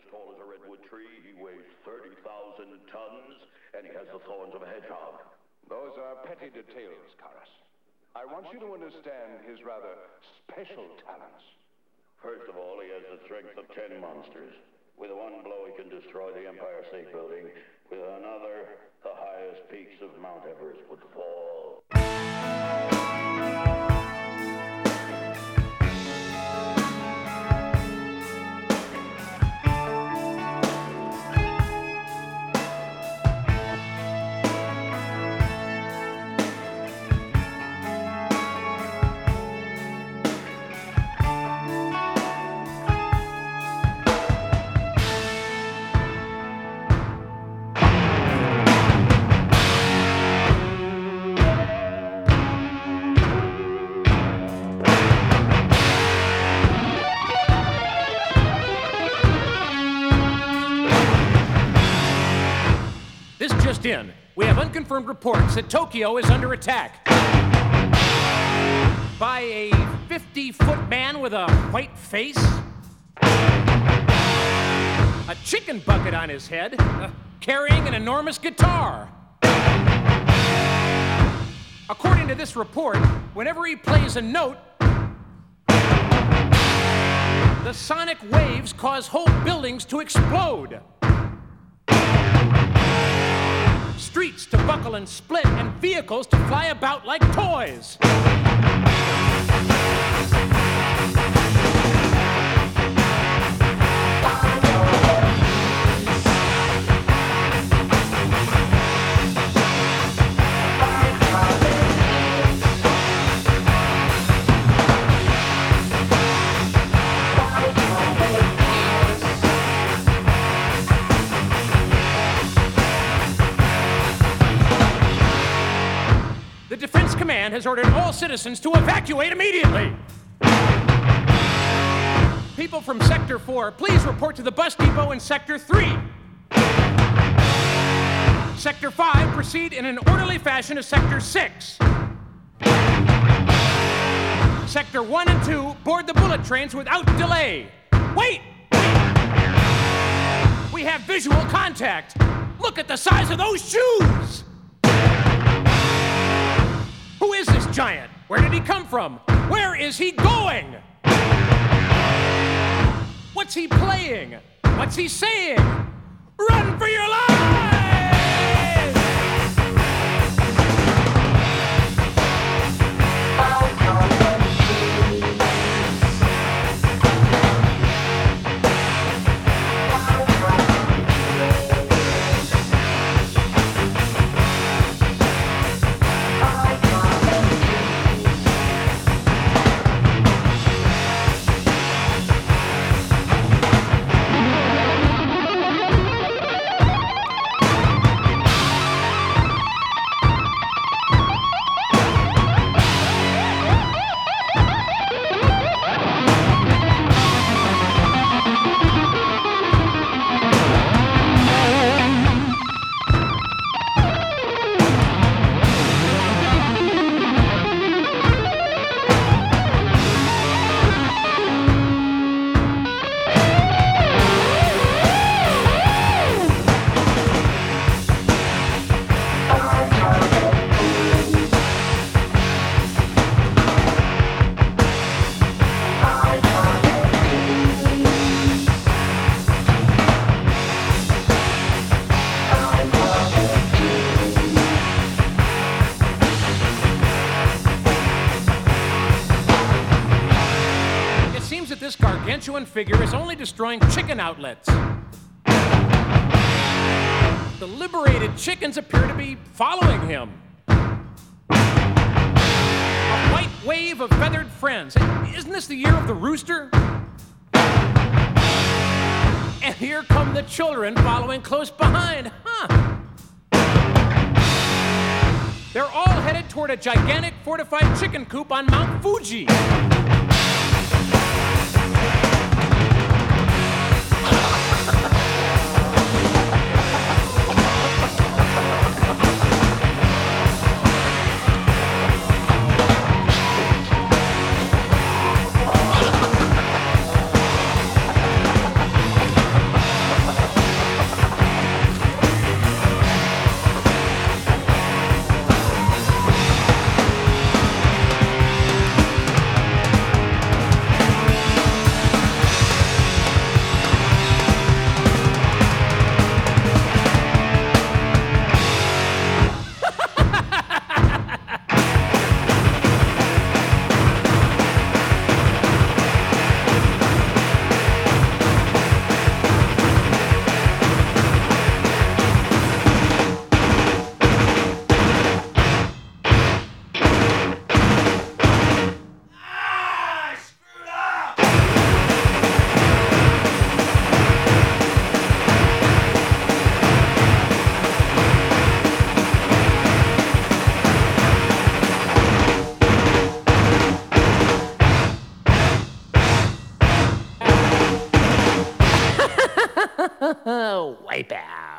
as tall as a redwood tree, he weighs 30,000 tons, and he has the thorns of a hedgehog. Those are petty details, Karas. I want you to understand his rather special talents. First of all, he has the strength of 10 monsters. With one blow, he can destroy the Empire State Building. With another, the highest peaks of Mount Everest would fall. In. We have unconfirmed reports that Tokyo is under attack by a 50-foot man with a white face, a chicken bucket on his head, carrying an enormous guitar. According to this report, whenever he plays a note, the sonic waves cause whole buildings to explode. Streets to buckle and split, and vehicles to fly about like toys. The Defense Command has ordered all citizens to evacuate immediately. People from Sector 4, please report to the bus depot in Sector 3. Sector 5, proceed in an orderly fashion to Sector 6. Sector 1 and 2, board the bullet trains without delay. Wait! We have visual contact. Look at the size of those shoes! Who is this giant? Where did he come from? Where is he going? What's he playing? What's he saying? Run for your lives! Gargantuan figure is only destroying chicken outlets. The liberated chickens appear to be following him. A white wave of feathered friends. Isn't this the year of the rooster? And here come the children following close behind. They're all headed toward a gigantic fortified chicken coop on Mount Fuji. Wipe out.